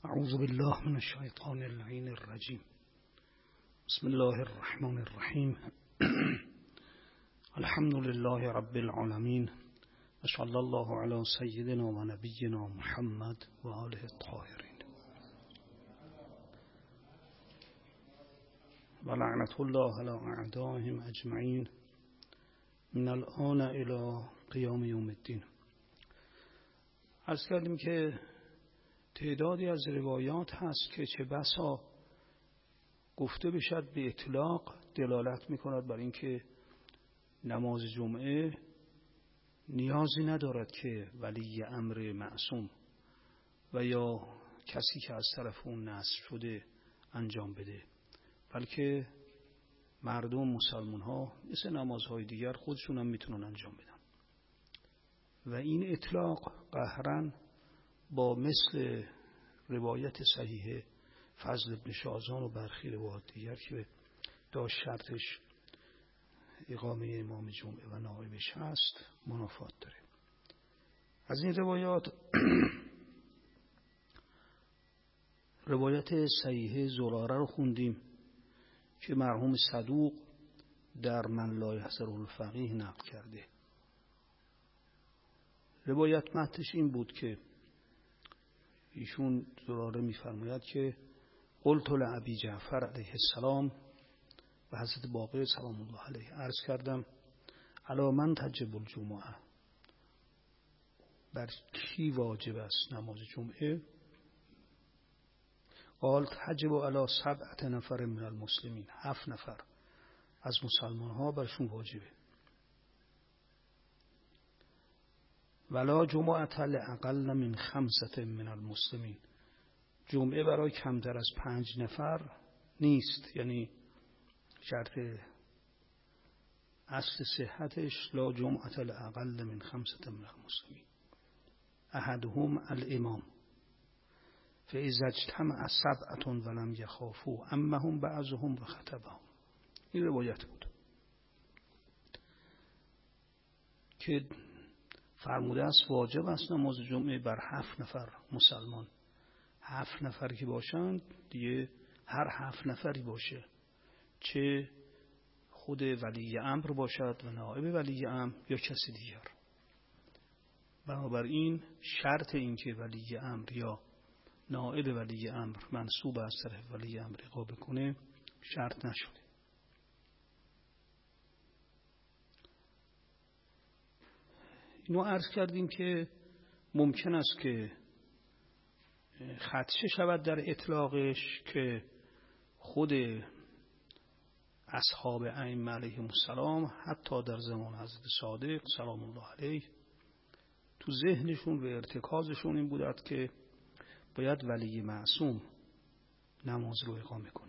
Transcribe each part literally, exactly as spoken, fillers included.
اعوذ بالله من الشیطان اللعین الرجیم. بسم الله الرحمن الرحیم. الحمد لله رب العالمین و صلی الله علی سیدنا و نبینا محمد و آله الطاهرین و لعنت الله علی اعدائهم اجمعین من الآن الی قیام یوم الدین. عرض کردیم که تعدادی از روایات هست که چه بسا گفته بشد به اطلاق دلالت میکند بر اینکه نماز جمعه نیازی ندارد که ولی امر معصوم و یا کسی که از طرف اون نصب شده انجام بده، بلکه مردم مسلمان ها مثل نمازهای دیگر خودشون هم میتونن انجام بدن و این اطلاق قهرن با مثل روایت صحیح فضل ابن شازان و برخی روایات دیگر که داشت شرطش اقامه امام جمعه و نائبش هست منافات داره. از این روایات روایت صحیح زراره رو خوندیم که مرحوم صدوق در من لا یحضر الفقیه نقل کرده. روایت متنش این بود که ایشون زراره می‌فرماید که قلت لأبی جعفر علیه السلام و حضرت باقر سلام الله علیه عرض کردم علی من تجب الجمعه، بر کی واجب است نماز جمعه؟ قال تجب علی سبعة نفر من المسلمین، هفت نفر از مسلمان ها برشون واجبه. ولا جمعة لأقل من خمسة من المسلمین، جمعه برای کمتر از پنج نفر نیست، یعنی شرط اصل صحتش لا جمعة لأقل من خمسة من المسلمین احدهم الامام فاذا اجتمع سبعة ولم يخافوا امهم بعضهم و خطبهم. این روایت بود که فرموده است واجب است نماز جمعه بر هفت نفر مسلمان. هفت نفر که باشند دیگه هر هفت نفری باشه، چه خود ولی امر باشد و نائب ولی امر یا کسی دیگر. بنابراین شرط این که ولی امر یا نائب ولی امر منصوب از طرف ولی امر اقامه کنه شرط نشده. اینو عرض کردیم که ممکن است که خدشه شود در اطلاقش که خود اصحاب ائمه علیهم السلام حتی در زمان حضرت صادق سلام الله علیه تو ذهنشون و ارتکازشون این بودند که باید ولی معصوم نماز رو اقامه کنه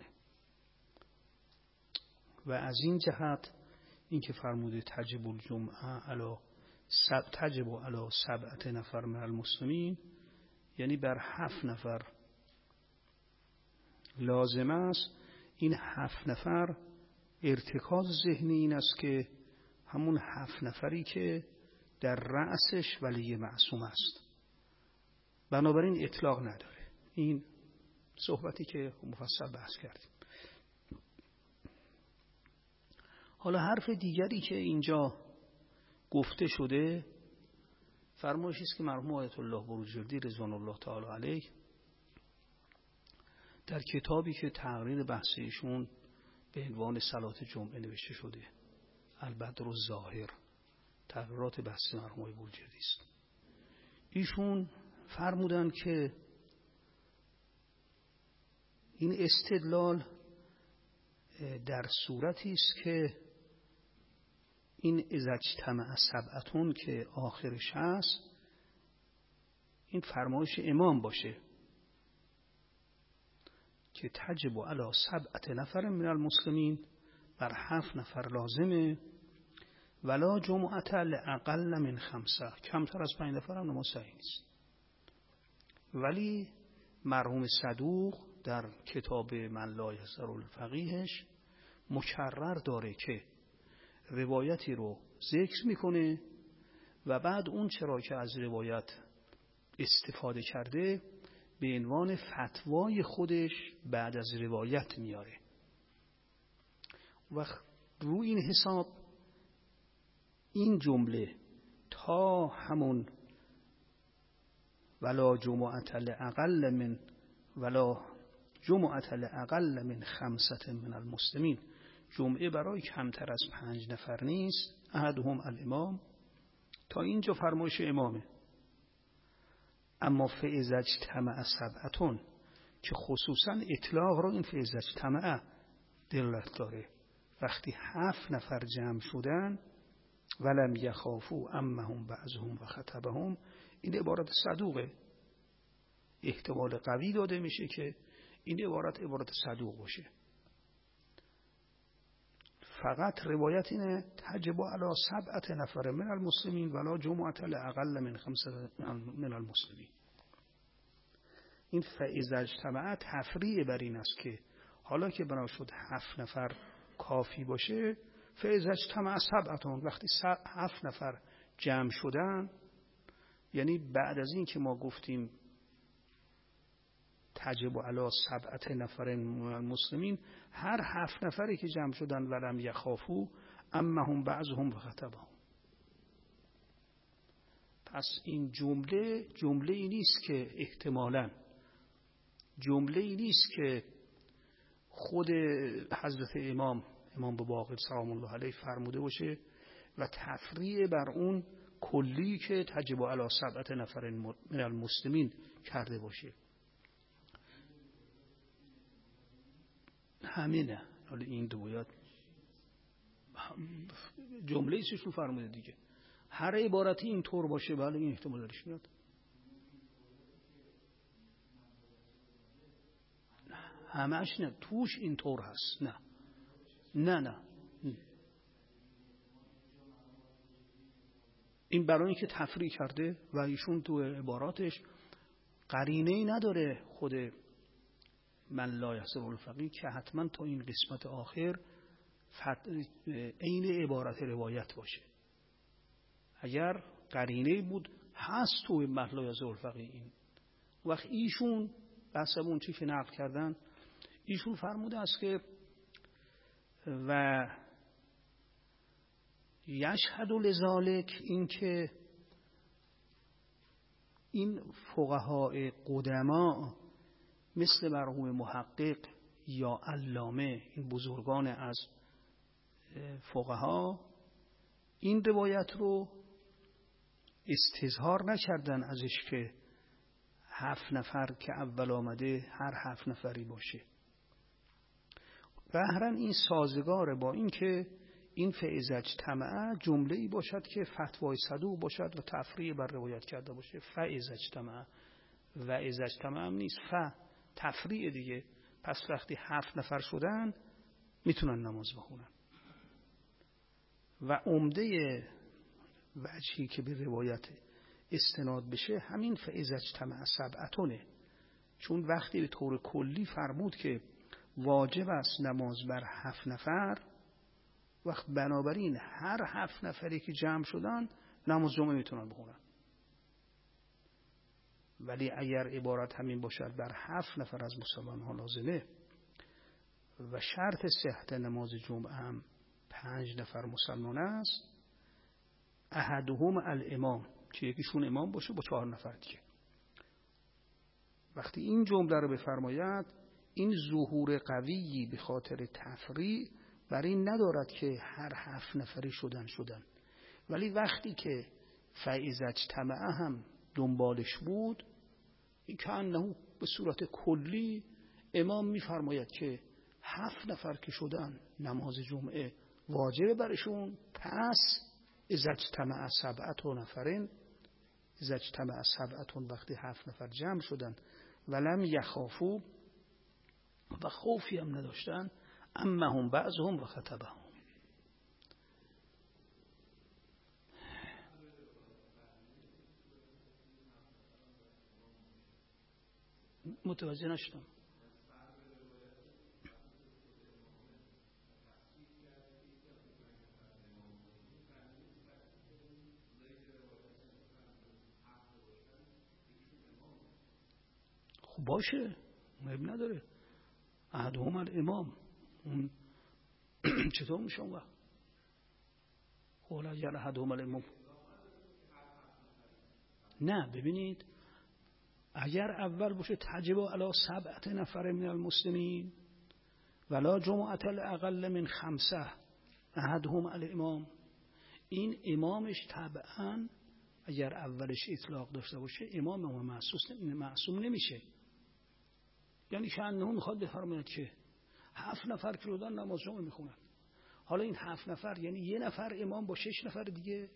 و از این جهت این که فرموده تجب الجمعه علی سب تجب علی سبعة نفر من المسلمین، یعنی بر هفت نفر لازم است. این هفت نفر ارتکاز ذهنی این است که همون هفت نفری که در رأسش ولی معصوم است، بنابراین اطلاق نداره. این صحبتی که مفصل بحث کردیم. حالا حرف دیگری که اینجا گفته شده فرمایشی است که مرحوم آیت الله بروجردی رضوان الله تعالی علیه در کتابی که تقریر بحث ایشون به عنوان صلات جمعه نوشته شده، البدر الظاهر، تقریرات بحث مرحوم بروجردی است. ایشون فرمودند که این استدلال در صورتی است که این اذا اجتمع سبعة که آخرش هست این فرمایش امام باشه که تجب علی سبعة نفر من المسلمین، بر هفت نفر لازمه. ولا جمعة لأقل من خمسة، کمتر از پنج نفر هم نماز صحیح نیست. ولی مرحوم صدوق در کتاب من لا یحضر الفقیهش مکرر داره که روایتی رو ذکر میکنه و بعد اون چرا که از روایت استفاده کرده به عنوان فتوای خودش بعد از روایت میاره و روی این حساب این جمله تا همون ولا جمعة لأقل من ولا جمعة لأقل من خمسة من المسلمین، جمعه برای کمتر از پنج نفر نیست، احدهم الامام، تا اینجا فرمایش امامه. اما فاذا اجتمع سبعة که خصوصا اطلاق رو این فاذا اجتمع دلالت داره، وقتی هفت نفر جمع شدن ولم یخافوا عمهم بعضهم و خطبهم، این عبارت صدوقه، احتمال قوی داده میشه که این عبارت عبارت صدوق باشه. فقط روایت اینه تجب علی سبعة نفر من المسلمین ولا جمعة لأقل من خمسة من المسلمین. این فاذا اجتمع تفریع بر این است که حالا که بنا شد هفت نفر کافی باشه، فاذا اجتمع سبعة، وقتی هفت نفر جمع شدن، یعنی بعد از این که ما گفتیم تجب علی سبعة نفر من المسلمین، هر هفت نفری که جمع شدن ولم یخافوا عمهم بعضهم و خطبهم. پس این جمله جمله ای نیست که احتمالاً جمله ای نیست که خود حضرت امام امام باقر سلام الله علیه فرموده باشه و تفریع بر اون کلی که تجب علی سبعة نفر من المسلمین کرده باشه. همینه. حالا این دو باید جمله ایشون فرموده دیگه، هر عبارتی این طور باشه، بله این احتمال درش میاد. همش نه، توش این طور هست. نه نه نه این برای اینکه تفریع کرده و ایشون تو عباراتش قرینه‌ای نداره خود من لا یحسب الفقیه که حتما تا این قسمت آخر عین عبارت روایت باشه. اگر قرینه‌ای بود هست تو من لا یحسب الفقیه، این وقت ایشون بحث اون چی که نقل کردن، ایشون فرموده است که و یشهد لذالک، این که این فقهای قدما مثل مرحوم محقق یا علامه، این بزرگان از فقها این روایت رو استظهار نکردن ازش که هفت نفر که اول آمده هر هفت نفری باشه. ظاهرا این سازگاره با این که این فاذا اجتمع جمله ای باشد که فتوای صدوق باشد و تفریع بر روایت کرده باشه. فاذا اجتمع و اذا اجتمع هم نیست، ف تفریع دیگه. پس وقتی هفت نفر شدن میتونن نماز بخونن و عمده وجهی که به روایت استناد بشه همین فاذا اجتمع سبعتونه، چون وقتی به طور کلی فرمود که واجب است نماز بر هفت نفر، وقت بنابراین هر هفت نفری که جمع شدن نماز جمعه میتونن بخونن. ولی اگر عبارت همین باشد بر هفت نفر از مسلمان ها لازمه و شرط صحت نماز جمعه هم پنج نفر مسلمان است، احدهم الامام، که یکیشون امام باشه با چهار نفر دیگه. وقتی این جمله رو بفرماید، این ظهور قویی به خاطر تفریع بر این ندارد که هر هفت نفری شدن شدن ولی وقتی که فاذا اجتمع هم دنبالش بود، این که انه به صورت کلی امام میفرماید که هفت نفر که شدن نماز جمعه واجب برشون، پس اذا اجتمع سبعة نفرین، اذا اجتمع سبعة وقتی هفت نفر جمع شدن ولم یخافوا و خوفی هم نداشتن، عمهم بعضهم و خطبهم. متوجه نشدم. خب باشه، مهم نداره. احدهم الامام، اون چطور میشه اون وقت؟ خب اگر احدهم الامام، نه ببینید اگر اول باشه تجب علی سبعت نفر من المسلمین ولا جمعة الاقل من خمسه احدهم الامام، این امامش طبعا اگر اولش اطلاق داشته باشه امام امام معصوم نمیشه. یعنی که انه میخواد بفرماید که هفت نفر که رو دارن نماز جمعه میخونن، حالا این هفت نفر یعنی یه نفر امام با شش نفر دیگه.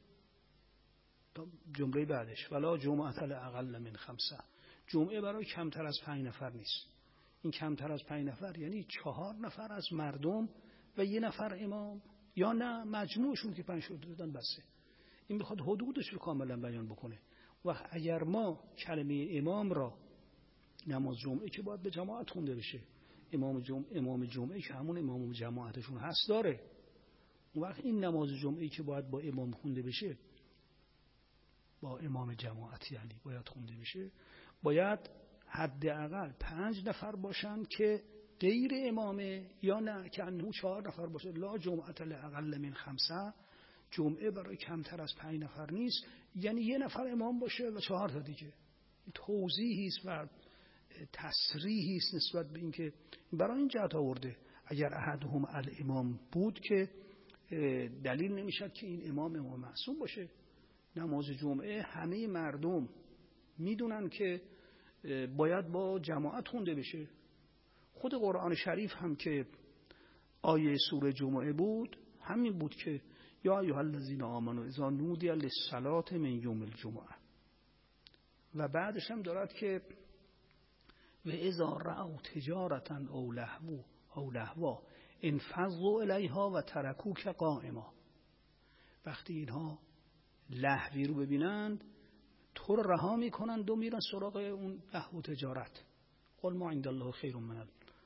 جمله بعدش ولا جمعة الاقل من خمسه، جمعه برای کمتر از پنج نفر نیست. این کمتر از پنج نفر یعنی چهار نفر از مردم و یه نفر امام، یا نه مجموعشون که پنج شده دادن بسه. این بخواد حدودش رو کاملا بیان بکنه. و اگر ما کلمه امام را نماز جمعه که باید به جماعت خونده بشه، امام جمعه امام جمعه که همون امام جماعتشون هست داره، اون وقت این نماز جمعه که باید با امام خونده بشه، با امام جماعت یعنی باید خونده بشه، باید حداقل پنج نفر باشن که غیر امامه، یا نه که انه چهار نفر باشه. لا جمعة الاقل من خمسه، جمعه برای کمتر از پنج نفر نیست، یعنی یه نفر امام باشه و چهار تا دیگه. توضیحی است و تصریحی است نسبت به این که برای این جهت آورده. اگر احدهم الامام بود که دلیل نمیشد که این امام امام معصوم باشه. نماز جمعه همه مردم میدونن که باید با جماعت خونده بشه. خود قرآن شریف هم که آیه سوره جمعه بود همین بود که یا ایها الذین آمنوا اذا نودی للصلاة من یوم الجمعه، و بعدش هم دارد که و اذا رأوا تجارة او لهوا او لهوا انفضوا الیها و ترکوک قائما. وقتی اینها لهوی رو ببینند تو رو رها میکنند و میرن سراغ اون لهو و تجارت. قل ما عند الله خیر من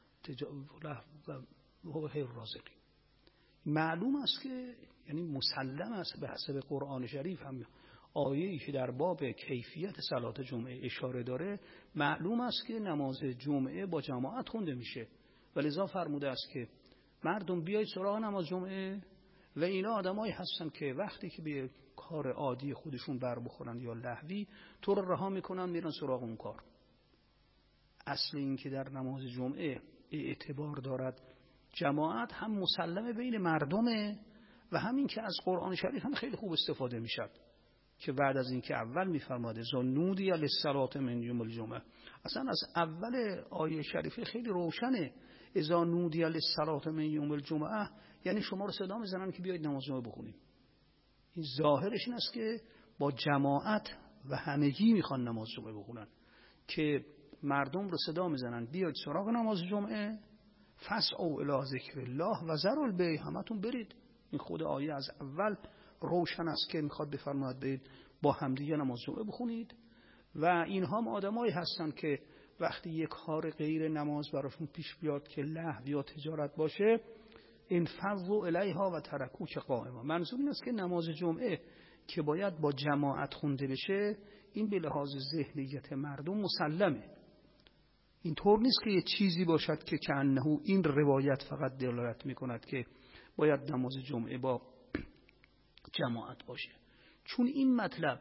لهو خیر الرازقین. معلوم است که یعنی مسلم است به حسب قرآن شریف هم آیه‌ای که در باب کیفیت صلات جمعه اشاره داره، معلوم است که نماز جمعه با جماعت خونده میشه. ولذا فرموده است که مردم بیاید سراغ نماز جمعه. و اینا آدمایی هستن که وقتی که به کار عادی خودشون بر بخورن یا لهوی تو رو رها میکنن میرن سراغ اون کار. اصل این که در نماز جمعه اعتبار دارد جماعت هم مسلمه بین مردمه و همین که از قرآن شریف هم خیلی خوب استفاده میشد که بعد از این که اول میفرماده زنودی للصلاة من یوم الجمعه، اصلا از اول آیه شریفه خیلی روشنه. اذا نودی للصلاة من یوم الجمعه یعنی شما رو صدا میزنن که بیایید نماز جمعه بخونیم. این ظاهرش این است که با جماعت و همگی میخوان نماز جمعه بخونن، که مردم رو صدا میزنن بیاید سراغ نماز جمعه. فسعوا الی ذکر الله و ذروا البیع، همتون برید. این خود آیه از اول روشن است که میخواد بفرماید برید با همدیگه نماز جمعه بخونید. و اینها هم آدمایی هستن که وقتی یک کار غیر نماز براشون پیش بیاد که لهو یا تجارت باشه، انفضوا الیها و ترکوک قائما. منظور این است که نماز جمعه که باید با جماعت خونده بشه این به لحاظ ذهنیت مردم مسلمه. اینطور نیست که یه چیزی باشد که کأنه این روایت فقط دلالت میکند که باید نماز جمعه با جماعت باشه. چون این مطلب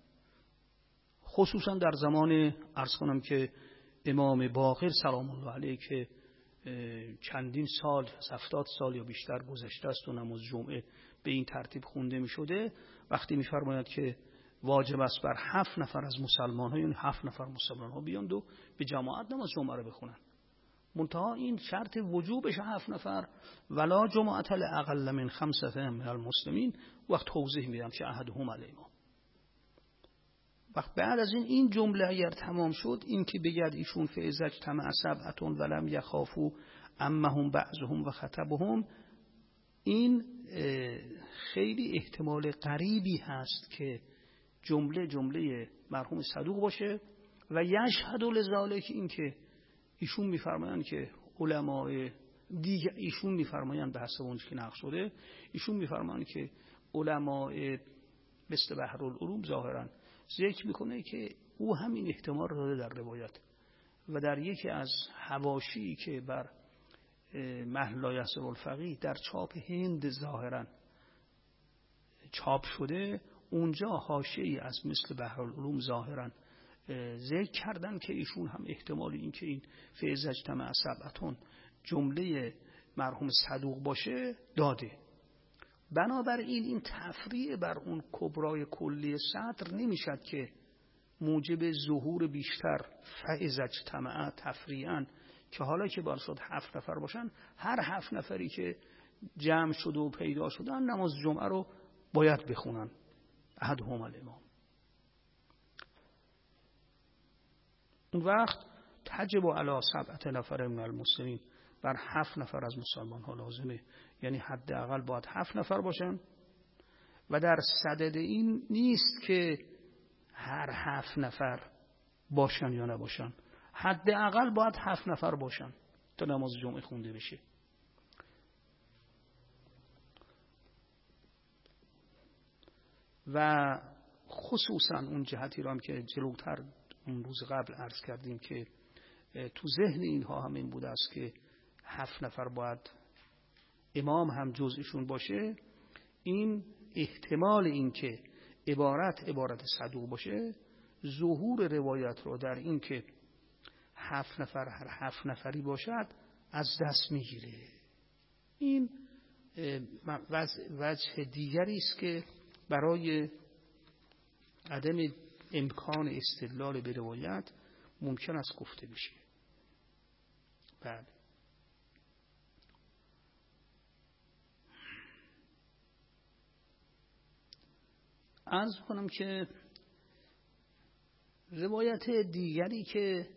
خصوصا در زمان عرض کنم که امام باقر سلام الله علیه که چندین سال، هفتاد سال یا بیشتر گذشته است و نماز جمعه به این ترتیب خونده می شده، وقتی می فرماید که واجب است بر هفت نفر از مسلمان ها، یعنی هفت نفر مسلمان ها بیاند و به جماعت نماز جمعه رو بخونن. منتها این شرط وجوبش هفت نفر ولا جمعة الاقل من خمسة من المسلمین. وقت توضیح میدم که احدهم الامام. وقت بعد از این این جمله اگر تمام شد، این که بگید ایشون فاذا اجتمع سبعة ولم یخافوا عمهم بعضهم و خطبهم، این خیلی احتمال قریبی هست که جمله جمله مرحوم صدوق باشه. و یشهد لذالک، این که ایشون میفرمایند که علماء دیگه، ایشون میفرمایند به حسب اون که نقل شده، ایشون میفرمایند که علماء مثل بحرالعلوم ظاهرا ذکر میکنه که او همین احتمال رو داده در روایت. و در یکی از حواشی که بر محل لا یحصر الفقیه در چاپ هند ظاهرا چاپ شده، اونجا حاشیه‌ای از مثل بحرالعلوم ظاهرا ذکر کردن که ایشون هم احتمال این که این فیض اجتماع سبعتون جمله مرحوم صدوق باشه داده. بنابراین این تفریع بر اون کبرای کلی صدر نمیشد که موجب ظهور بیشتر فیض اجتماع تفریعاً، که حالا که باید شد هفت نفر باشن، هر هفت نفری که جمع شده و پیدا شدن نماز جمعه رو باید بخونن. احدهم الامام. اون وقت تجب علی سبعة نفر من المسلمین، بر هفت نفر از مسلمان ها لازمه، یعنی حداقل باید هفت نفر باشن و در صدد این نیست که هر هفت نفر باشن یا نباشن، حداقل باید هفت نفر باشن تا نماز جمعه خونده بشه. و خصوصا اون جهتی رو هم که جلوتر اون روز قبل عرض کردیم که تو ذهن اینها هم این بوده است که هفت نفر باید امام هم جزءشون باشه. این احتمال این که عبارت عبارت صدوق باشه، ظهور روایت رو در این که هفت نفر هر هفت نفری باشد از دست میگیره. این وجه دیگری است که برای عدم امکان استدلال به روایت ممکن است گفته بشه. بله. عرض کنم که روایت دیگری که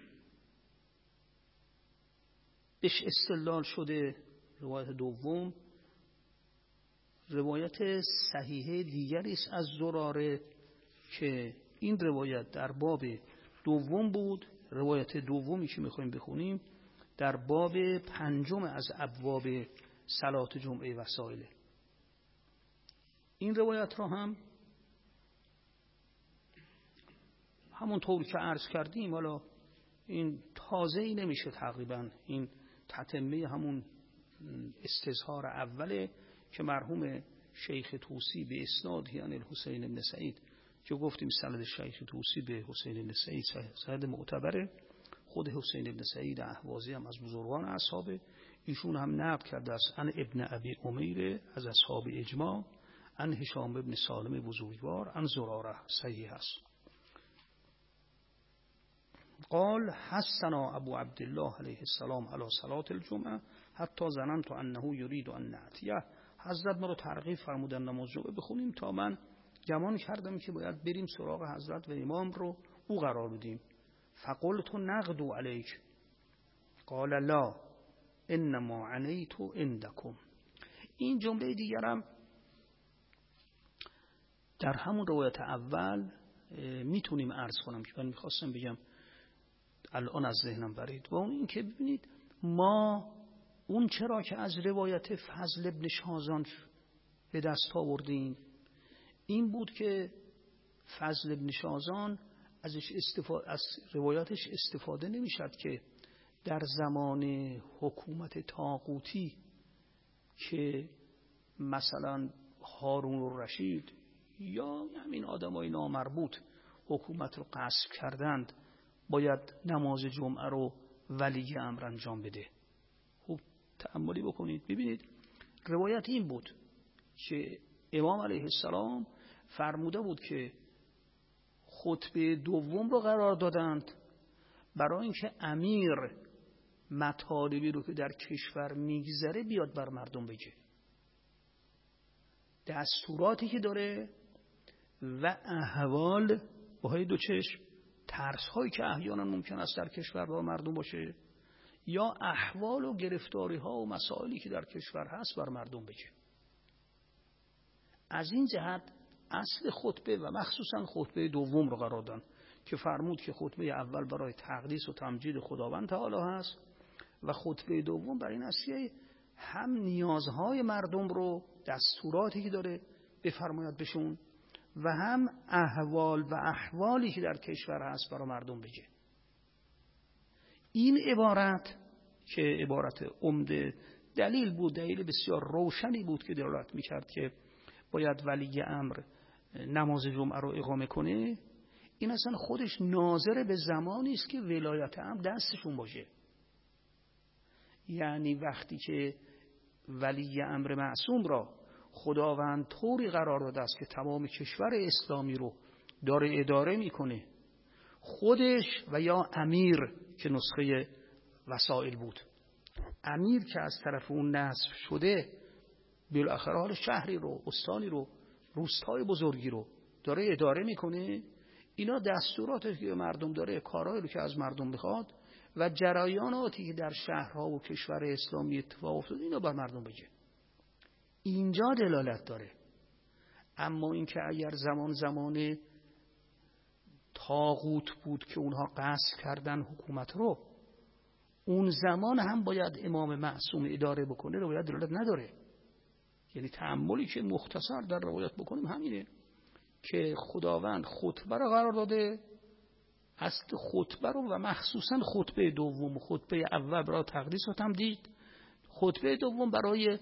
بهش استدلال شده، روایت دوم، روایت صحیحه دیگری است از زراره که این روایت در باب دوم بود. روایت دومی که میخوایم بخونیم در باب پنجم از ابواب صلات جمعه وسائله. این روایت را هم همون طور که عرض کردیم، حالا این تازه ای نمیشه، تقریبا این تتمه همون استظهار اوله که مرحوم شیخ طوسی به اسناد یعنی الحسین بن سعید، که گفتیم سند شیخ طوسی به حسین بن سعید سند معتبره. خود حسین بن سعید اهوازی هم از بزرگان اصحابه، ایشون هم نقل کرده است عن ابن ابی امیر از اصحاب اجماع، عن هشام ابن سالم بزرگوار، عن زراره، صحیح است. قال حسنا ابو عبدالله علیه السلام علی صلات الجمعه حتی ظننت انه یرید ان نأتیه. حضرت ما رو ترغیب فرمودن نماز جمعه بخونیم تا من گمان کردم که باید بریم سراغ حضرت و امام رو او قرار بدیم. فقلت نغدو علیک قال لا انما عنیت عندکم. این جمله دیگرم در همون روایت اول میتونیم عرض کنم که من میخواستم بگم الان از ذهنم برید، و اون این که ببینید ما اون چرا که از روایت فضل ابن شازان به دست آوردیم این بود که فضل ابن شازان ازش استفاده از روایاتش استفاده نمیشد که در زمان حکومت طاغوتی که مثلا هارون الرشید یا همین آدمای نامربوط حکومت رو غصب کردند باید نماز جمعه رو ولی امر انجام بده. خوب تأملی بکنید ببینید روایت این بود که امام علیه السلام فرموده بود که خطبه دوم رو قرار دادند برای اینکه امیر مطالبی رو که در کشور میگذره بیاد بر مردم بگه، دستوراتی که داره و احوال باهای دو چشم، ترس هایی که احیانا ممکن است در کشور با مردم باشه یا احوال و گرفتاری ها و مسائلی که در کشور هست بر مردم بگه. از این جهت اصل خطبه و مخصوصا خطبه دوم رو قرار دادن که فرمود که خطبه اول برای تقدیس و تمجید خداوند تعالی هست و خطبه دوم برای این است که هم نیازهای مردم رو دستوراتی که داره بفرماید بهشون و هم احوال و احوالی که در کشور هست برای مردم بگه. این عبارت که عبارت عمده دلیل بود، دلیل بسیار روشنی بود که دلالت میکرد که باید ولی امر نماز جمعه رو اقامه کنه، این اصلا خودش ناظر به زمانی است که ولایت امر دستشون باشه. یعنی وقتی که ولی امر معصوم را خداوند طوری قرار داده است که تمام کشور اسلامی رو داره اداره میکنه، خودش و یا امیر که نسخه وسائل بود، امیر که از طرف اون نصب شده بالاخره حال شهری رو، استانی رو، روستای بزرگی رو داره اداره میکنه، اینا دستوراتی که مردم داره، کارهایی رو که از مردم میخواد و جریاناتی که در شهرها و کشور اسلامی اتفاق افتاده اینا بر مردم بگه. اینجا دلالت داره. اما اینکه اگر زمان زمان طاغوت بود که اونها قصد کردن حکومت رو، اون زمان هم باید امام معصوم اداره بکنه، روایت دلالت نداره. یعنی تأملی که مختصر در روایت بکنیم همینه که خداوند خطبه رو قرار داده، اصل خطبه رو و مخصوصا خطبه دوم، خطبه اول برای تقدیس و تمجید، خطبه دوم برای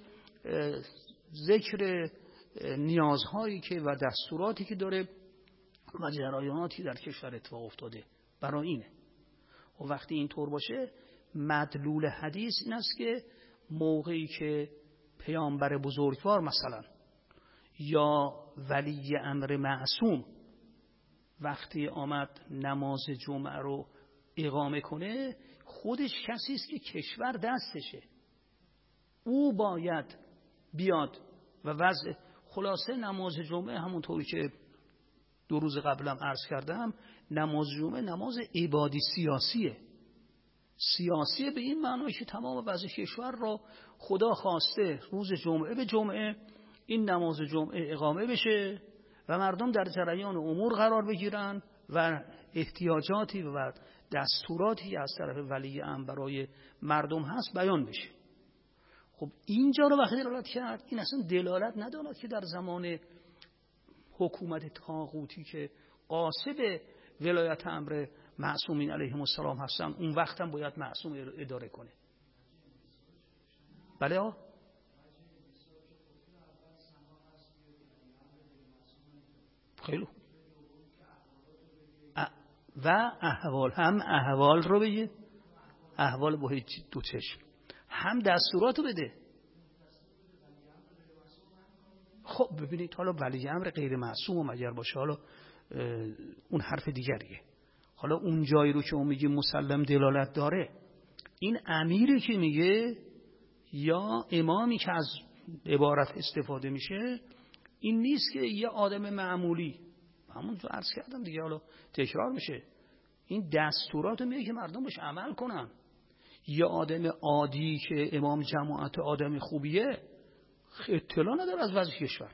ذکر نیازهایی که و دستوراتی که داره و جریاناتی در کشور اتفاق افتاده، برای اینه. و وقتی این طور باشه مدلول حدیث این است که موقعی که پیامبر بزرگوار مثلا یا ولی امر معصوم وقتی آمد نماز جمعه رو اقامه کنه، خودش کسی است که کشور دستشه، او باید بیاد و وضع خلاصه نماز جمعه همونطوری که دو روز قبلم عرض کردم، نماز جمعه نماز عبادی سیاسیه. سیاسیه به این معنی که تمام وضع کشور را خدا خواسته روز جمعه به جمعه این نماز جمعه اقامه بشه و مردم در جریان امور قرار بگیرن و احتیاجاتی و دستوراتی از طرف ولی امر برای مردم هست بیان بشه. خب اینجا رو وقتی دلالت کرد، این اصلا دلالت ندارد که در زمان حکومت طاغوتی که قاصد ولایت امر معصومین علیهم السلام هستن اون وقت هم باید معصوم اداره کنه. بله ها؟ خیلی و احوال، هم احوال رو بگه، احوال با هیچ دو چشم، هم دستورات رو بده. خب ببینید حالا ولی امر غیر معصوم اگر باشه حالا اون حرف دیگریه. حالا اون جایی رو که اون میگه مسلم دلالت داره، این امیری که میگه یا امامی که از عبارت استفاده میشه این نیست که یه آدم معمولی، همون جو عرض کردم دیگه، حالا تکرار میشه، این دستورات میگه که مردم بهش عمل کنن. یه آدم عادی که امام جماعت آدم خوبیه اطلاع نداره از وضع کشور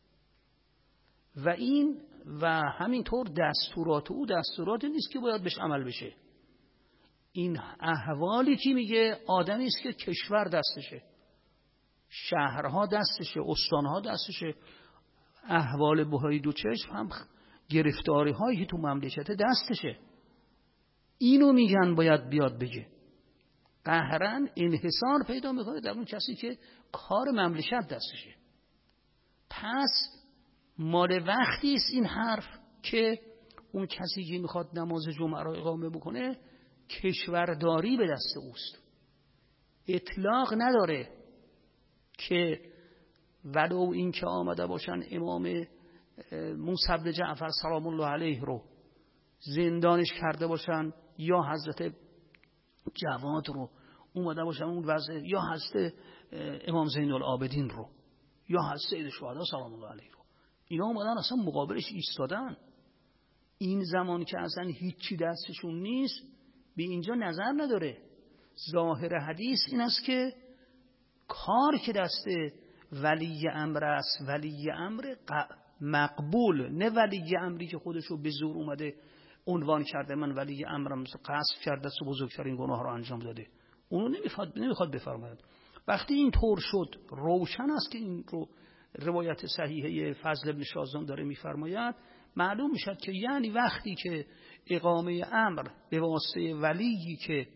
و این و همینطور دستورات او دستورات نیست که باید بهش عمل بشه. این احوالی که میگه آدمی است که کشور دستشه، شهرها دستشه، استانها دستشه، احوال بهای دو چشم هم گرفتاری هایی که تو مملکت دستشه. اینو میگن باید بیاد بگه. قهرن انحصار پیدا میکنه در اون کسی که کار مملکت دستشه. پس مال وقتی است این حرف که اون کسی که میخواد نماز جمعه را اقامه بکنه کشورداری به دست اوست. اطلاق نداره که ولو این که آمده باشن امام موسی بن جعفر سلام الله علیه رو زندانش کرده باشن یا حضرت جواد رو اومده باشن اون وضع، یا حضرت امام زین العابدین رو یا حضرت سید شهدا سلام الله علیه رو، اینا اومدن اصلا مقابلش ایستادن. این زمان که اصلا هیچی دستشون نیست به اینجا نظر نداره. ظاهر حدیث این است که کار که دست ولی امر است ولی امر مقبول، نه ولی امری که خودشو به زور اومده عنوان کرده من ولی امرم قصد کرده سو بزرگترین گناه رو انجام داده، اونو نمیخواد نمیخواد بفرماید. وقتی این طور شد روشن است که این رو روایت صحیحه فضل بن شازان داره میفرماید، معلوم میشد که یعنی وقتی که اقامه امر به واسطه ولیی که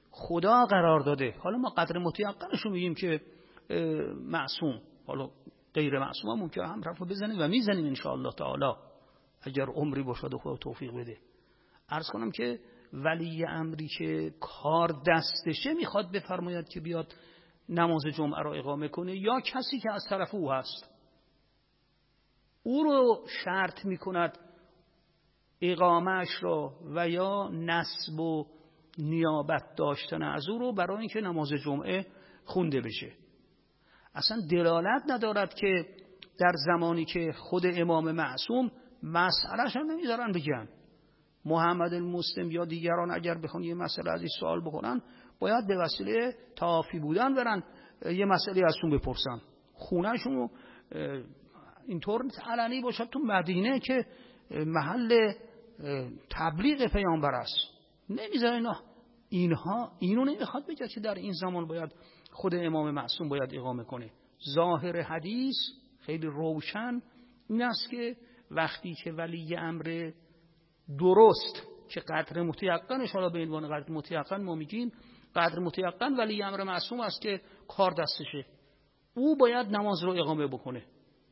خدا قرار داده. حالا ما قدر متیقنش رو میگیم که معصوم، حالا غیر معصوم هم ممکنه هم رفت بزنیم و میزنیم ان شاء الله تعالی اگر عمری باشد و خدا توفیق بده. عرض کنم که ولی امری که کار دستشه میخواد بفرماید که بیاد نماز جمعه رو اقامه کنه، یا کسی که از طرف او هست او رو شرط میکند اقامهش رو و یا نسب و نیابت داشتن از او رو برای اینکه نماز جمعه خونده بشه. اصلا دلالت ندارد که در زمانی که خود امام معصوم مسئلهش هم نمیذارن بگن. محمد المسلم یا دیگران اگر بخوان یه مسئله از این سوال بکنن باید به وسیله تعافی بودن برن یه مسئله ازشون بپرسن. خونهشون اینطور علنی باشد تو مدینه که محل تبلیغ پیامبر است، نمیذاره اینا. اینها اینو نمیخواد بگه که در این زمان باید خود امام معصوم باید اقامه کنه. ظاهر حدیث خیلی روشن این است که وقتی که ولی امر درست که قدر متیقنش، حالا به عنوان قدر متیقن ما میگیم قدر متیقن ولی امر معصوم است که کار دستشه، او باید نماز رو اقامه بکنه.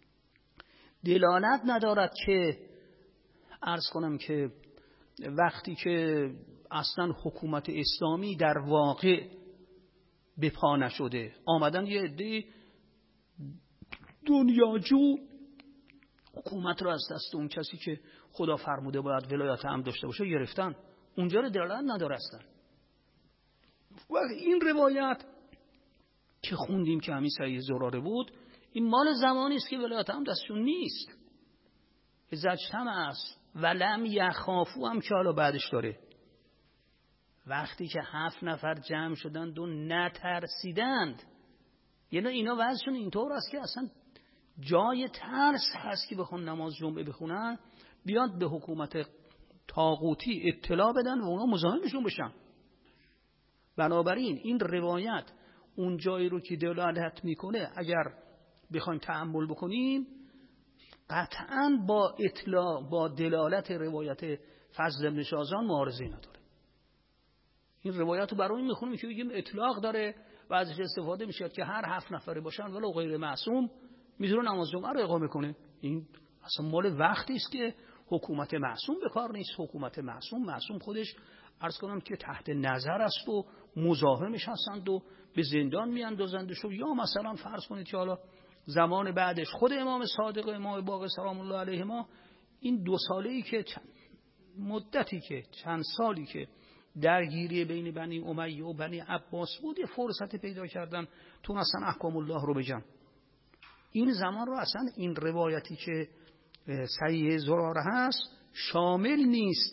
دلالت ندارد که عرض کنم که وقتی که اصلا حکومت اسلامی در واقع به پا نشده، آمدن یه عده دنیاجو حکومت رو از دست اون کسی که خدا فرموده باید ولایت امر داشته باشه گرفتن، اونجا رو دلالت نداره اصلا. و این روایت که خوندیم که همین صحیح زراره بود، این مال زمانی است که ولایت امر دستشون نیست. ازجتم است ولم یخافو هم که حالا بعدش داره، وقتی که هفت نفر جمع شدند و نترسیدند، یعنی اینا وضعشون اینطور است که اصلا جای ترس هست که بخون نماز جمعه بخونن، بیاد به حکومت طاغوتی اطلاع بدن و اونا مزاحمشون بشن. بنابراین این روایت اون جایی رو که دلالت میکنه اگر بخوایم تأمل بکنیم قطعاً با اطلاع با دلالت روایت فضل بن شازان معارضه نداره. این روایت رو برای این میخونیم که بگیم اطلاق داره و ازش استفاده میشه که هر هفت نفره باشن ولو غیر معصوم میتونه نماز جمعه رو اقامه کنه. این اصلا مال وقتی است که حکومت معصوم به کار نیست. حکومت معصوم معصوم خودش عرض کنم که تحت نظر است و مزاحمش هستند و به زندان میاندازندش، یا مثلا فرض کنید که حالا زمان بعدش خود امام صادق امام باقر سلام الله علیه ما این دو ساله‌ای که مدتی که چند سالی که درگیری بین بنی امیه و بنی عباس بود، یه فرصت پیدا کردن تو اصلا احکام الله رو بگن. این زمان رو اصلا این روایتی که صحیح زراره هست شامل نیست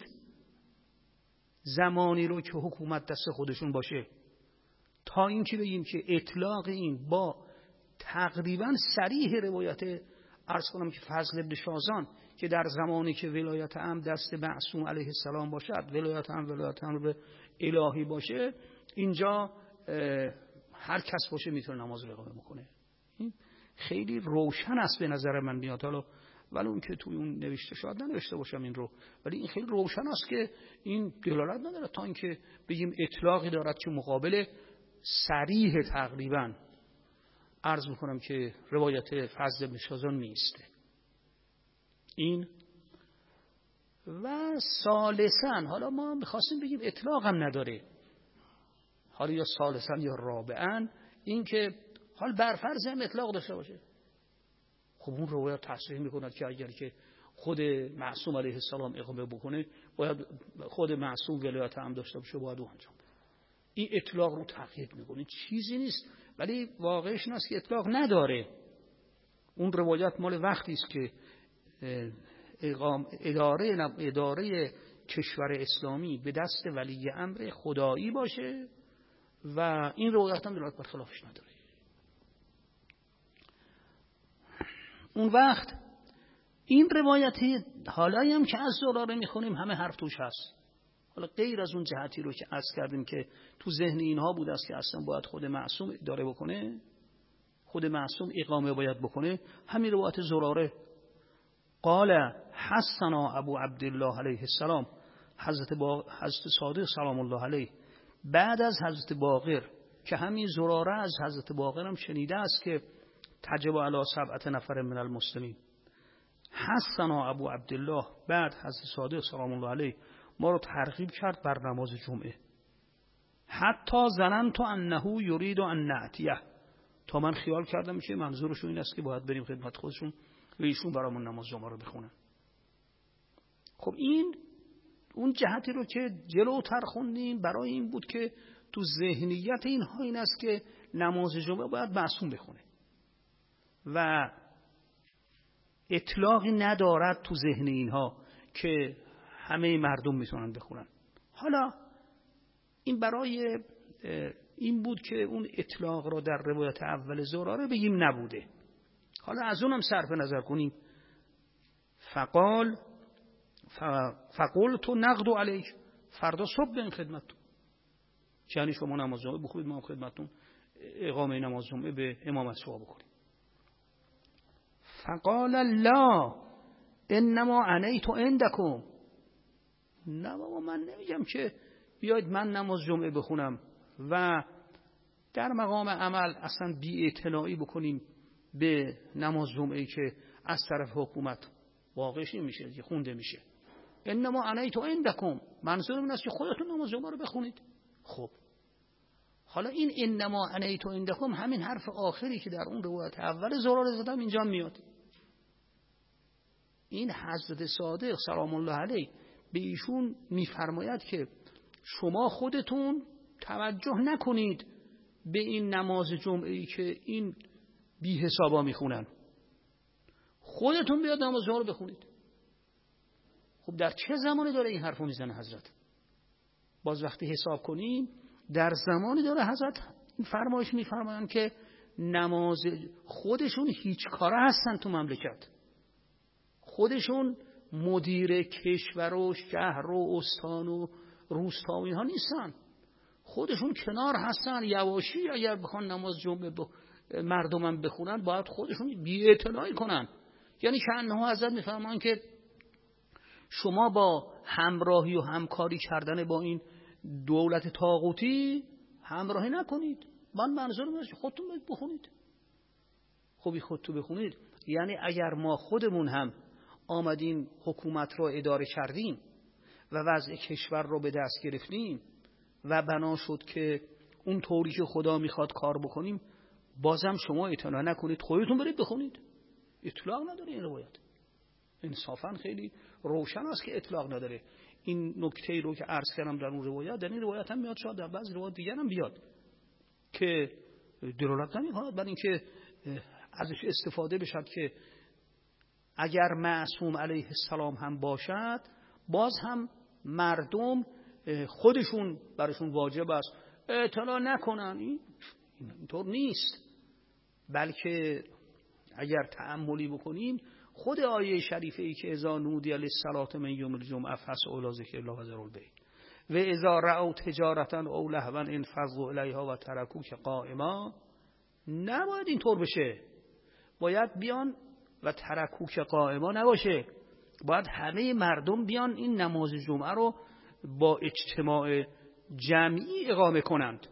زمانی رو که حکومت دست خودشون باشه، تا این که بگیم که اطلاق این با تقریبا صریح روایت عرض کنم که فضل بن شازان که در زمانی که ولایت امر دست معصوم علیه السلام باشد، ولایت امر ولایت امر به الهی باشه، اینجا هر کس باشه میتونه نماز رو اقامه بکنه. این خیلی روشن است به نظر من میاد، حالا ولی اون که توی اون نوشته شاید ننوشته باشم این رو، ولی این خیلی روشن است که این دلالت نداره تا اینکه بگیم اطلاقی دارد که مقابل صریح تقریبا عرض میکنم که روایت فضل بن شازان میسته. این و ثالثاً حالا ما میخواستیم بگیم اطلاق هم نداره، حالا یا ثالثاً یا رابعاً این که حال برفرض هم اطلاق داشته باشه، خب اون روایت تصریح میکند که اگر که خود معصوم علیه السلام اقامه بکنه باید خود معصوم ولایت هم داشته باشه، باید او انجام بده. این اطلاق رو تقیید میکنه، چیزی نیست، ولی واقعش این است که اطلاق نداره. اون روایت مال وقتی است که اداره اداره کشور اسلامی به دست ولی امر خدایی باشه و این روایت هم دلالت بر خلافش نداره. اون وقت این روایتی حالایی هم که از زراره میخونیم همه حرف توش هست، حالا غیر از اون جهتی رو که عرض کردیم که تو ذهن اینها بود است که اصلا باید خود معصوم اداره بکنه، خود معصوم اقامه باید بکنه. همین روایت زراره قال حسنا ابو عبدالله علیه السلام، حضرت با حضرت صادق سلام الله علیه بعد از حضرت باقر که همین زراره از حضرت باقر هم شنیده است که تجب علی سبعت نفر من المسلمین، حسنا ابو عبدالله بعد حضرت صادق سلام الله علیه ما رو ترغیب کرد بر نماز جمعه، حتی ظننت انه یرید ان نأتیه، تا من خیال کردم که منظورشون این است که باید بریم خدمت خودشون و ایشون برامون نماز جمعه رو بخونن. خب این اون جهتی رو که جلوتر خوندیم برای این بود که تو ذهنیت اینها این است که نماز جمعه باید معصوم بخونه و اطلاقی ندارد تو ذهن اینها که همه مردم میتونن بخونن. حالا این برای این بود که اون اطلاق را در روایت اول زراره بگیم نبوده. حالا از اونم صرف نظر کنیم. فقال فقل تو نقد علیک، فردا صبح به این خدمتتون، یعنی شما نماز جمعه بخونید ما هم خدمتتون اقامه نماز جمعه به امامت شما بکنیم. فقال لا انما عنیت عندکم، نه بابا من نمیگم که بیاید من نماز جمعه بخونم و در مقام عمل اصلا بی اطلاعی بکنیم به نماز جمعه که از طرف حکومت واقعی میشه که خونده میشه. انما عنیت عندکم، منظور این است که خودتون نماز جمعه رو بخونید. خب حالا این انما عنیت عندکم همین حرف آخری که در اون روایت اول زراره زدم اینجا میاد. این حضرت صادق سلام الله علیه به ایشون میفرماید که شما خودتون توجه نکنید به این نماز جمعه‌ای که این بی حسابا میخونن، خودتون بیاد نماز جمعه رو بخونید. خب در چه زمانی داره این حرفو میزنه حضرت؟ باز وقتی حساب کنیم در زمانی داره حضرت این فرمایش میفرمایند که نماز خودشون هیچ کاره هستن تو مملکت، خودشون مدیر کشور و شهر و استان و روستا و اینها نیستن، خودشون کنار هستن. یواشی اگر بخوان نماز جمعه ب... مردمم بخونن باید خودشون بی اطلاعی کنن. یعنی که انها حضرت میفرمان که شما با همراهی و همکاری کردن با این دولت طاغوتی همراهی نکنید. من منظورم است خودتون بخونید. خوبی خودتون بخونید یعنی اگر ما خودمون هم آمدیم حکومت را اداره کردیم و وضع کشور را به دست گرفتیم و بنا شد که اون طوری که خدا میخواد کار بکنیم، بازم شما اطلاع نکنید، خودتون برید بخونید. اطلاع نداره این روایت، انصافا خیلی روشن است که اطلاق نداره. این نکته رو که عرض کردم در اون روایت، در این روایت هم میاد، شاید در بعضی روایت دیگر هم بیاد که دلالت نمی‌کند بر اینکه ازش استفاده بشد که اگر معصوم علیه السلام هم باشد باز هم مردم خودشون براشون واجب است اطلاع نکنن. این اینطور نیست، بلکه اگر تأملی بکنیم خود آیه شریفه ای که اذا نودی للصلاة من یوم الجمعه فاسعوا الی ذکر الله و ذروا البیع و اذا رأوا تجارة او لهوا انفضوا الیها و ترکوک قائما، نباید اینطور بشه. باید بیان و ترکوک قائما نباشه، باید همه مردم بیان این نماز جمعه رو با اجتماع جمعی اقامه کنند.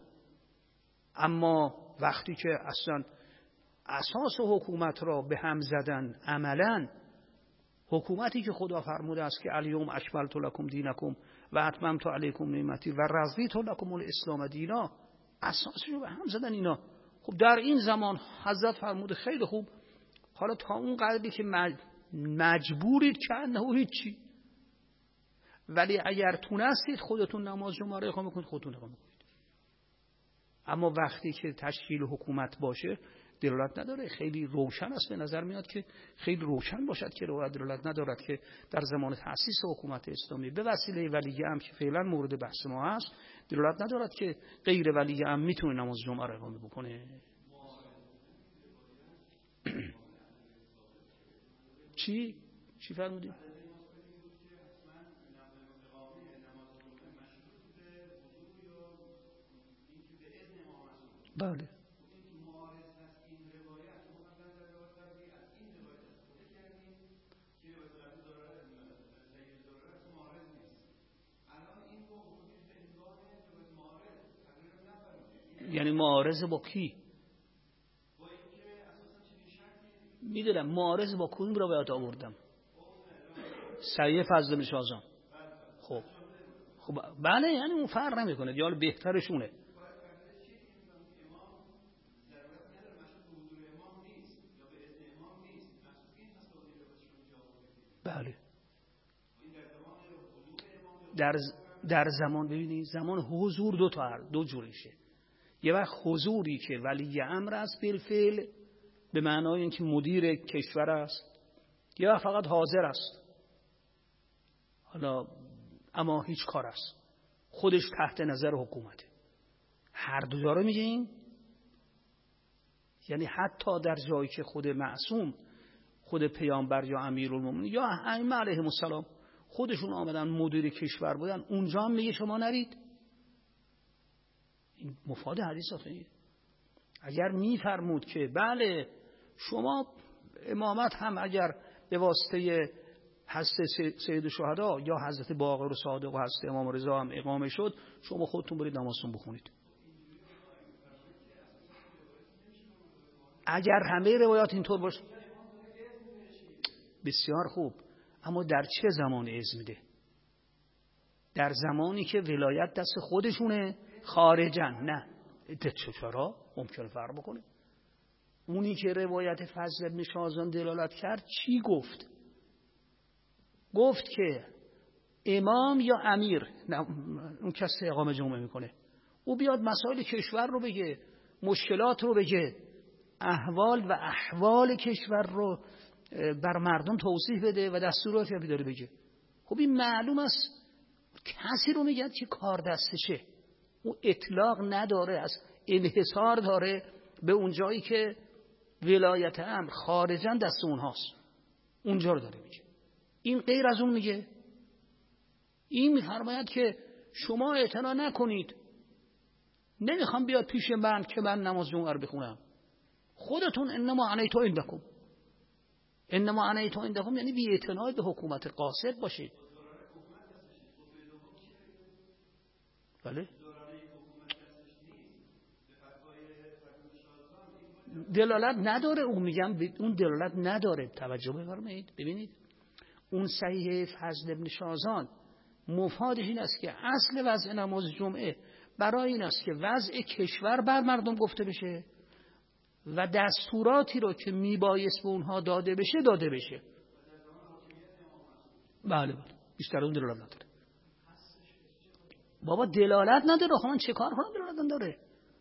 اما وقتی که اصلا اساس حکومت را به هم زدن، عملا حکومتی که خدا فرموده است که الیوم اکملت لکم دینکم و اتممت علیکم نعمتی و رضیت لکم الاسلام دینا، اساسش رو به هم زدن اینا. خب در این زمان حضرت فرموده خیلی خوب، حالا تا اون قدری که مجبورید که انه هیچی، ولی اگر تونستید خودتون نماز جمعه رو اقامه کنید خودتون اقامه کنید. اما وقتی که تشکیل حکومت باشه دلالت نداره. خیلی روشن است، به نظر میاد که خیلی روشن باشد که دلالت ندارد که در زمان تأسیس حکومت اسلامی به وسیله ولی امر که فعلا مورد بحث ما هست دلالت ندارد که غیر ولی امر میتونه نماز جمعه رو اقامه بکنه. چی؟ چی فرمودید؟ بله. یعنی معارض با کی؟ میدونم معارض با کدوم روایات آوردم؟ صحیح فضل بن شازان. خب خب بله، یعنی اون فرق نمیکنه، یا بهترشونه. بله در در زمان ببینید زمان حضور دو تا دو جوریشه. یه وقت حضوری که ولی امر است بالفعل، به معنای اینکه مدیر کشور است، یه وقت فقط حاضر است، حالا اما هیچ کار است، خودش تحت نظر حکومته. هر دو داره میگه این، یعنی حتی در جایی که خود معصوم، خود پیامبر یا امیرالمومنین یا ائمه علیهم السلام خودشون آمدن مدیر کشور بودن، اونجا هم میگه شما نرید. این مفاد حدیثاته. اگر میفرمود که بله شما امامت هم اگر به واسطه حضرت سید الشهدا یا حضرت باقر و صادق و حضرت امام رضا هم اقامه شد، شما خودتون برید نمازتون بخونید. اگر همه روایات اینطور باشه بسیار خوب، اما در چه زمان اذن میده؟ در زمانی که ولایت دست خودشونه خارجن؟ نه. چرا؟ ممکنه فرق بکنه. اونی که روایت فضل بن شازان دلالت کرد چی گفت؟ گفت که امام یا امیر، اون کسی اقامه جمعه میکنه، او بیاد مسائل کشور رو بگه، مشکلات رو بگه، احوال و احوال کشور رو بر مردم توضیح بده و دستوراتی رو داره بگه. خب این معلوم است کسی رو میگه که کار دستشه، او اطلاق نداره، از انحصار داره به اون جایی که ولایت امر خارجن دست اونهاست، اونجا رو داره میگه. این غیر از اون میگه. این میفرماید که شما اعتنا نکنید، نمیخوام بیاد پیش من که من نماز جمعه رو بخونم، خودتون انما عنیتو عندکم، انما عنیتو عندکم یعنی بی اعتنا به حکومت قاصد باشید. بله دلالت نداره، اون میگم اون دلالت نداره. توجه بفرمایید ببینید، اون صحیح فضل بن شازان مفادش این است که اصل وضع نماز جمعه برای این است که وضع کشور بر مردم گفته بشه و دستوراتی رو که میبایست به اونها داده بشه داده بشه. بله بله بیشتر اون دلالت نداره. بابا دلالت نداره، خب من چه کار کنم دلالت نداره؟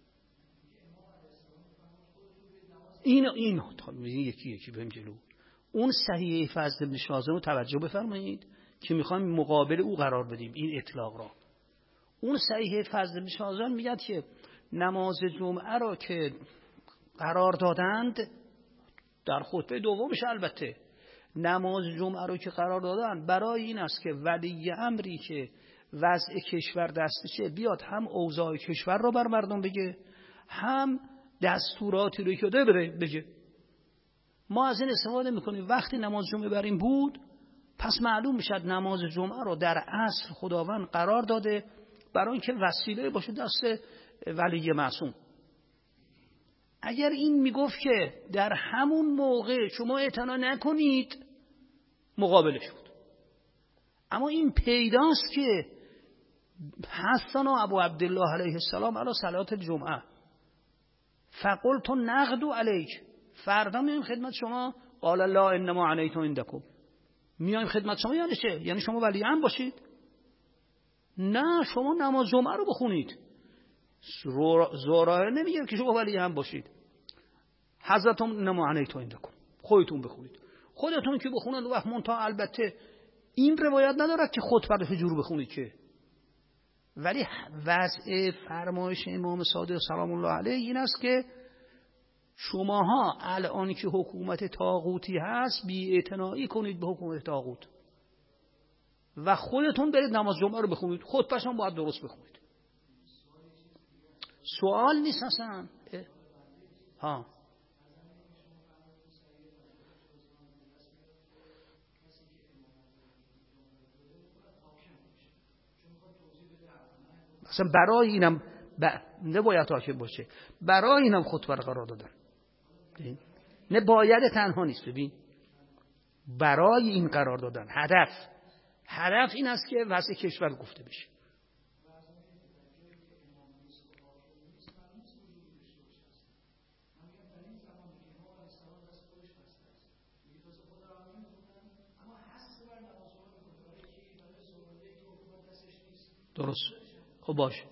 این این یکی یکی بریم جلو. اون صحیح فضل بن شازان رو توجه بفرمایید که میخوایم مقابل او قرار بدیم این اطلاق را. اون صحیح فضل بن شازان میگه که نماز جمعه را که قرار دادند، در خطبه دومش البته، نماز جمعه رو که قرار دادن برای این است که ولی امری که وضع کشور دستشه بیاد هم اوضاع کشور رو بر مردم بگه، هم دستوراتی رو که ده بره بگه. ما از این استفاده میکنیم. وقتی نماز جمعه بر این بود، پس معلوم میشد نماز جمعه رو در اصل خداوند قرار داده برای اینکه وسیله باشه دست ولی معصوم. اگر این میگفت که در همون موقع شما اعتنا نکنید، مقابلش بود. اما این پیداست که حسن و ابو عبدالله علیه السلام علی صلات الجمعه فقلت نقد علیک، فردا میایم خدمت شما، قال لا انما عنیت عندکم، میایم خدمت شما یعنی چه؟ یعنی شما ولی امر باشید؟ نه، شما نماز جمعه رو بخونید. زورا نمیگه که شما ولی امر باشید. حضرتم انما عنیت عندکم، خودتون بخونید. خودتون که بخونید وقت منتها البته این روایت ندارد که خطبه رو چجور بخونید که، ولی وضع فرمایش امام صادق سلام الله علیه این است که شماها الان که حکومت طاغوتی هست بی اعتنایی کنید به حکومت طاغوت و خودتون برید نماز جمعه رو بخونید، خطبه‌ش هم باید درست بخونید. سوال نیست اصلا. ها اصلا برای اینم ب... نباید حاکم باشه، برای اینم خطبه رو قرار دادن. نه باید تنها نیست، ببین برای این قرار دادن. هدف هدف این است که وضع کشور گفته بشه. درست. خب باشه.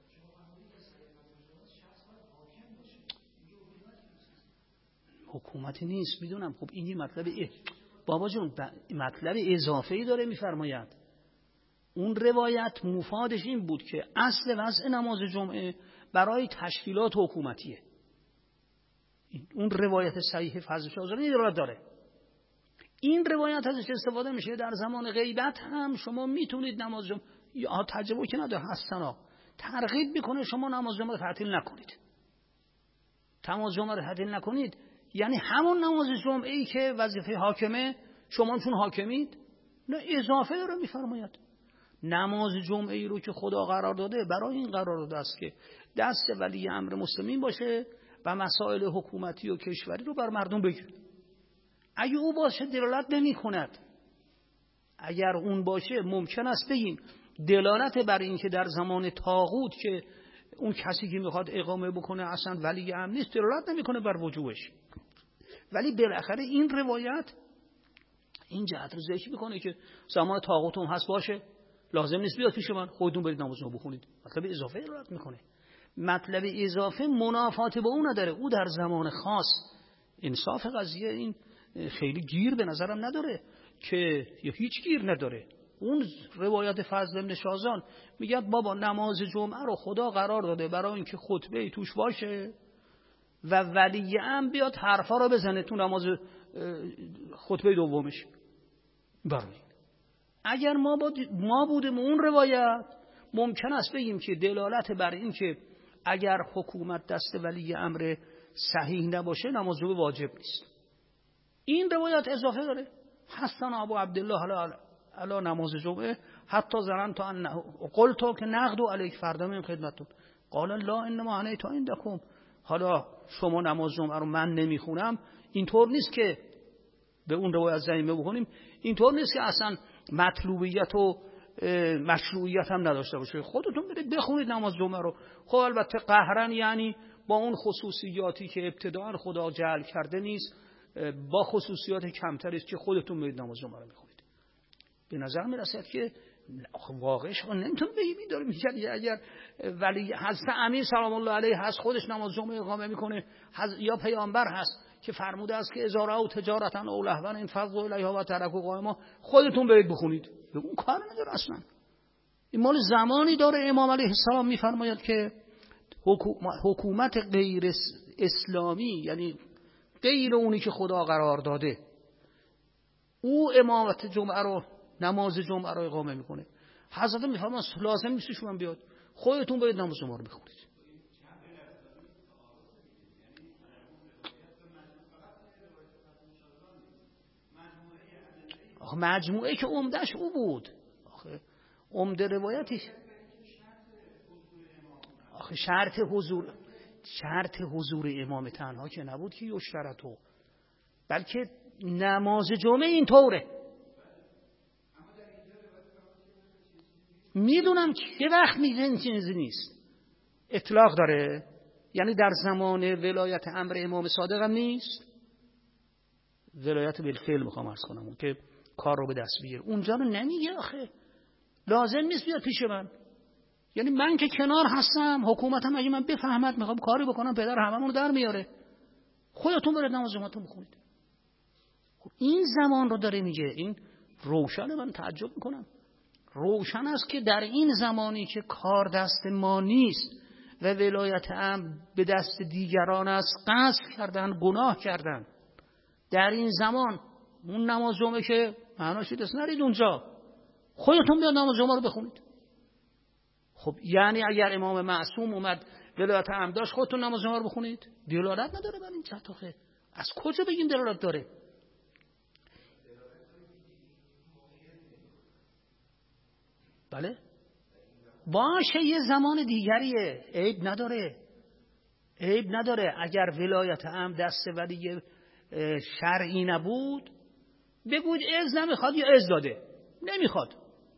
حکومتی نیست میدونم. خب این یه مطلب اه. بابا جون مطلب اضافه‌ای داره میفرماید. اون روایت مفادش این بود که اصل وضع نماز جمعه برای تشکیلات حکومتیه. اون روایت صحیح فضل شاذلی را داره. این روایت ازش استفاده میشه در زمان غیبت هم شما میتونید نماز جمعه یا تجربه که نداره هستنا ترغیب میکنه شما نماز جمعه رو تعطیل نکنید. نماز جمعه رو تعطیل نکنید یعنی همون نماز جمعه ای که وظیفه حاکمه شما چون حاکمید، نه اضافه رو میفرماید. نماز جمعه ای رو که خدا قرار داده برای این قرار داده است که دست ولی امر مسلمین باشه و مسائل حکومتی و کشوری رو بر مردم بگیره. اگه او باشه دلالت نمی کند. اگر اون باشه ممکن است بگیم دلالت بر این که در زمان طاغوت که اون کسی که میخواد اقامه بکنه اصلا ولی امر نیست، دلالت نمیکنه بر وجوبش. ولی بالاخره این روایت این جهت رو ذکر میکنه که زمان طاغوت هم هست باشه، لازم نیست بیاد پیش من، خودتون برید نماز رو بخونید. مطلب اضافه دلالت میکنه. مطلب اضافه منافات با اون نداره. او در زمان خاص انصاف قضیه این خیلی گیر به نظرم نداره که یا هیچ گیر نداره. اون روایت فضل بن شاذان میگه بابا نماز جمعه رو خدا قرار داده برای اینکه خطبه توش باشه و ولی ام بیاد حرفا رو بزنه تو نماز خطبه دومش. برای اگر ما بود ما بودیم اون روایت ممکن است بگیم که دلالت بر این که اگر حکومت دست ولی امر صحیح نباشه نماز جمعه واجب نیست. این روایت اضافه داره. حسن ابو عبدالله علی علی نماز جمعه حتی زنن تا ان قلتو که نقد علیک فردا من خدمتتون قال لا انما انا تا عندکم. حالا شما نماز جمعه رو من نمیخونم، اینطور نیست که به اون روایت زمینه بکنیم، اینطور نیست که اصلا مطلوبیت و مشروعیت هم نداشته باشه. خودتون برید بخونید نماز جمعه رو. خب البته قهرن یعنی با اون خصوصیاتی که ابتداء خدا جعل کرده نیست، با خصوصیات کمتری است که خودتون برید نماز جمعه رو بخونید. به نظر می رسید که واقعش نمیتون بگید داره میگه اگر ولی حضرت امیر سلام الله علیه هست خودش نماز جمعه اقامه میکنه یا پیامبر هست که فرموده است که اذا رأوا تجارتا او لهوا انفضوا الیها و ترکوا قائما، خودتون برید بخونید. اون کار نداره اصلا. این مال زمانی داره امام علیه السلام میفرماید که حکومت غیر اسلامی یعنی غیر اونی که خدا قرار داده او امامت جمعه رو نماز جمعه رو اقامه میکنه. حضرت میفرماید لازم نیست شما بیاد، خودتون برید نماز جمعه رو بخونید. آخه مجموعه که عمدهش او بود. آخه عمده روایتی آخه شرط حضور شرط حضور امام تنها که نبود که یشترطو، بلکه نماز جمعه این طوره. میدونم که وقت میگه این چیزی نیست، اطلاق داره، یعنی در زمان ولایت امر امام صادق هم نیست، ولایت بالفعل میخوام عرض کنم که کار رو به دست بگیر، اونجا رو نمیگه. آخه لازم نیست بیاد پیش من، یعنی من که کنار هستم، حکومتم اگه من بفهمد میخوام کاری بکنم پدر هممون رو در میاره، خودتون برید نماز جمعه‌تون بخونید. این زمان رو داره میگه. این روشن. من تعجب میکنم. روشن است که در این زمانی که کار دست ما نیست و ولایت امر به دست دیگران است، قصد کردن، گناه کردن، در این زمان اون نماز جمعه که معناش دست نرید اونجا، خودتون بیاد نماز جمعه رو بخونید. خب یعنی اگر امام معصوم اومد ولایت امر داشت خودتون نماز جمعه رو بخونید؟ دلالت نداره بر این چطوره. از کجا بگیم دلالت داره؟ بله باشه یه زمان دیگریه، عیب نداره، عیب نداره. اگر ولایت امر دست ولی شرعی نبود بگوید از نمیخواد یا از داده، نمیخواد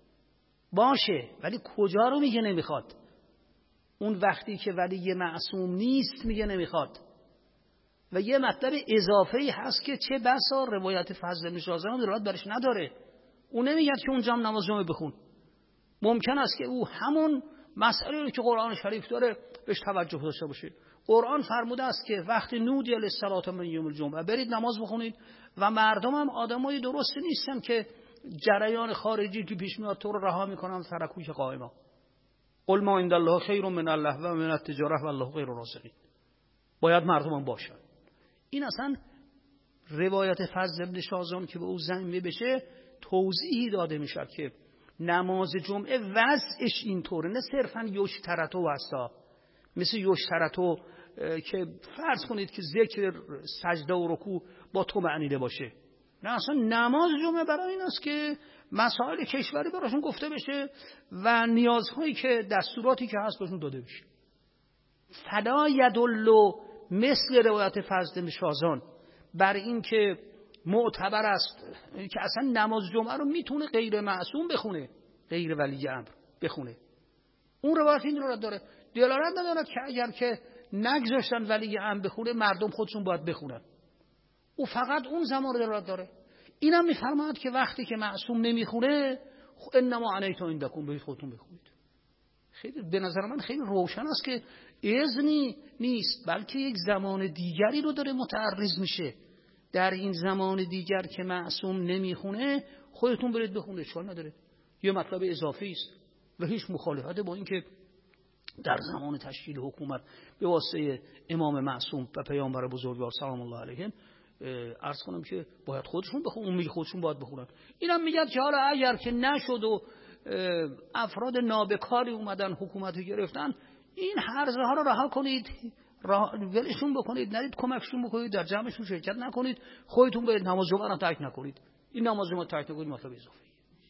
باشه، ولی کجا رو میگه نمیخواد؟ اون وقتی که ولی معصوم نیست میگه نمیخواد. و یه مطلب اضافه‌ای هست که چه بسا روایت فضل بن شازان هم دلالت برش نداره. اون نمیگه که اونجا هم نماز جمعه بخون. ممکن است که او همون مسئله رو که قرآن شریف داره بهش توجه داشته باشه. قرآن فرموده است که وقتی نودی للصلاة من یوم الجمعه برید نماز بخونید و مردم هم آدمای درستی نیستن که جریان خارجی که پیش میاد تو رو رها میکنن ترکوی که قائما. قل ما عند الله خیر من الله و من التجاره والله خیر الرازقین. باید مردم هم باشن. این اصلا روایت فضل بن شازان که به او ضمیمه بشه توضیحی داده میشه که نماز جمعه وضعش اینطوره، نه صرفا یشترطو واسا، مثل یشترطو که فرض کنید که ذکر سجده و رکوع با تو معنیده باشه. نه، اصلا نماز جمعه برای این است که مسائل کشوری براشون گفته بشه و نیازهایی که دستوراتی که هست بهشون داده بشه. فلا یدل مثل روایت فضل بن شازان بر این که معتبر است که اصلا نماز جمعه رو میتونه غیر معصوم بخونه، غیر ولی امر بخونه. اون روایت این رو داره، دلالت ندارد که اگر که نگذاشتن ولی امر بخونه مردم خودشون باید بخونن. او فقط اون زمان رو دلالت داره. اینم میفرماید که وقتی که معصوم نمیخونه انما عنیتم عندکم به خودتون بخونید. خیلی به نظر من خیلی روشن است که اذنی نیست، بلکه یک زمان دیگری رو داره متعرض میشه. در این زمان دیگر که معصوم نمیخونه خودتون برید بخونید، اشکال نداره. یه مطلب اضافی است و هیچ مخالفت با این که در زمان تشکیل حکومت به واسطه امام معصوم و پیامبر بزرگوار سلام الله علیهم عرض کنم که باید خودشون بخونن، اون میگه خودشون باید بخونن. اینم میگه که حالا اگر که نشد و افراد نابکاری اومدن حکومت گرفتن، این هرزه ها رو رها کنید، ولشون بکنید، نرید کمکشون بکنید، در جمعشون شرکت نکنید، خودتون برید نماز جمعه رو ترک نکنید. این نماز جمعه ترک نکنید مطلب اضافی.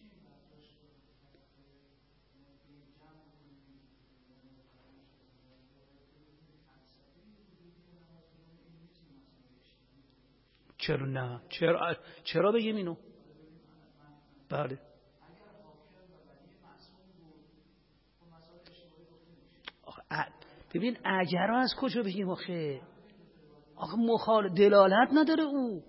چرا نه؟ چرا چرا بگیم اینو؟ بله. ببین اگر از کجا بگیم آخه؟ آخه مخالف دلالت نداره او.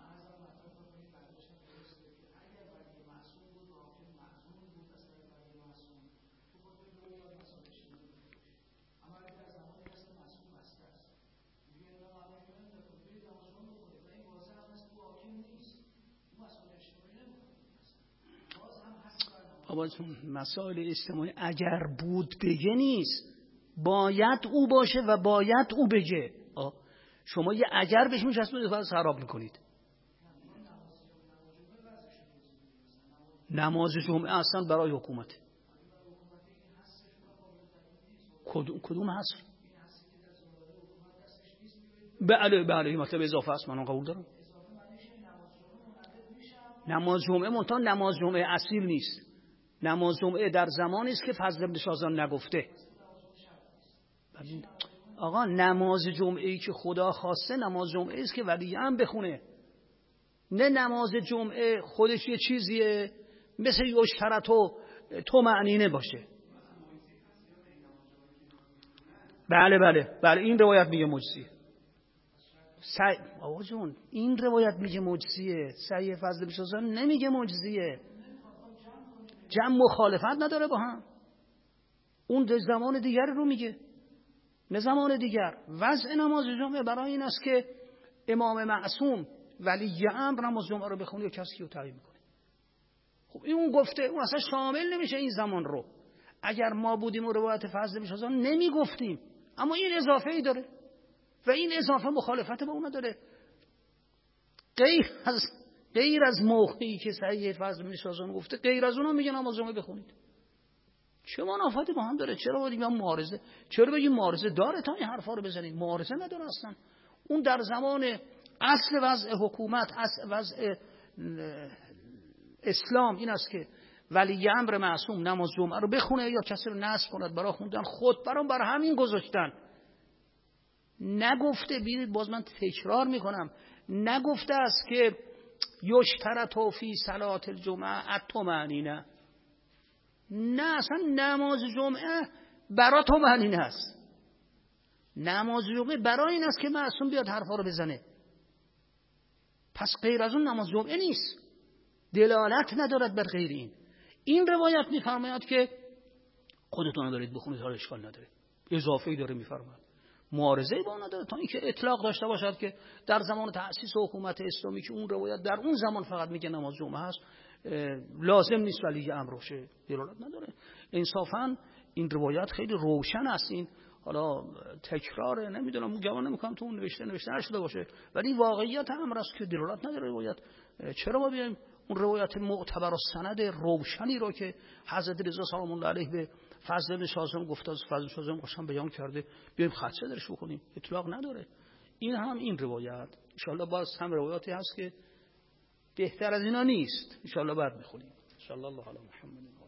بابا مسائل اجتماعی اگر بود بگه نیست، باید او باشه و باید او بگه. آه. شما یه اگر بهش میچسبونید فقط خراب میکنید. نماز جمعه اصلا برای حکومت کدوم کدوم هست؟ بله بله این مطلب اضافه است، من قبول دارم. نماز جمعه منتها نماز جمعه اصیل نیست. نماز جمعه در زمانی است که فضل بن شازان نگفته. آقا نماز جمعه‌ای که خدا خواسته نماز جمعه است که ولی هم بخونه، نه نماز جمعه خودش یه چیزیه مثل یشترط و تو معنینه باشه. بله بله بله این روایت میگه مجزیه. سعی آقا جون این روایت میگه مجزیه، سعی فضل بن شازان نمیگه مجزیه. جمع مخالفت نداره با هم. اون زمان دیگر رو میگه، نه زمان دیگر. وضع نماز جمعه برای این است که امام معصوم ولی امر نماز جمعه رو بخونه یا کسی رو تعیین میکنه. خب این اون گفته، اون اصلا شامل نمیشه این زمان رو. اگر ما بودیم و روایت فضل بن شازان نمیگفتیم، اما این اضافه ای داره و این اضافه مخالفت با اون داره. غیر از غیر از موقعی که صحیح فضل بن شازان گفته، غیر از اونم میگه نماز جمعه بخونید. چه منافاتی با هم داره؟ چرا باید بگیم معارضه؟ چرا بگیم معارضه داره تا این حرفا رو بزنید؟ معارضه نداره اصلا. اون در زمان اصل وضع حکومت، اصل وضع اسلام این است که ولی امر معصوم نماز جمعه رو بخونه یا کسی رو نصب کند برای خوندن خود برام برای همین گذاشتن. نگفته، ببینید باز من تکرار میکنم، نگفته است که یشترط فی صلات الجمعه الطمأنینه. نه، اصلا نماز جمعه برای طمأنینه است. نماز جمعه برای این است که معصوم بیاد حرفا رو بزنه. پس غیر از اون نماز جمعه نیست، دلالت ندارد بر غیر این. این روایت میفرماید که خودتون دارید بخونید، حالا اشکال نداره، اضافه‌ای داره میفرماید، معارضه‌ای با اون نداره، تا اینکه اطلاق داشته باشد که در زمان تأسیس حکومت اسلامی که اون روایت در اون زمان فقط میگه نماز جمعه هست لازم نیست ولی امر باشه، دلالت نداره. انصافاً این روایت خیلی روشن است. این حالا تکراره، نمیدونم، گمان نمیکنم تو اون نوشته نوشته نشده باشه، ولی واقعیت امر است که دلالت نداره روایت. چرا ما بیایم اون روایت معتبر و سند روشنی رو که حضرت رضا سلام الله علیه به فضل بن شاذم گفته، فضل شاذم قشنگ بیان کرده، بیایم خدشه درش بکنیم؟ اطلاق نداره. این هم این روایت ان شاء الله باز هم روایاتی هست که بهتر از اینا نیست، ان شاء الله بعد میخونیم. ان شاء الله. الله علی محمد.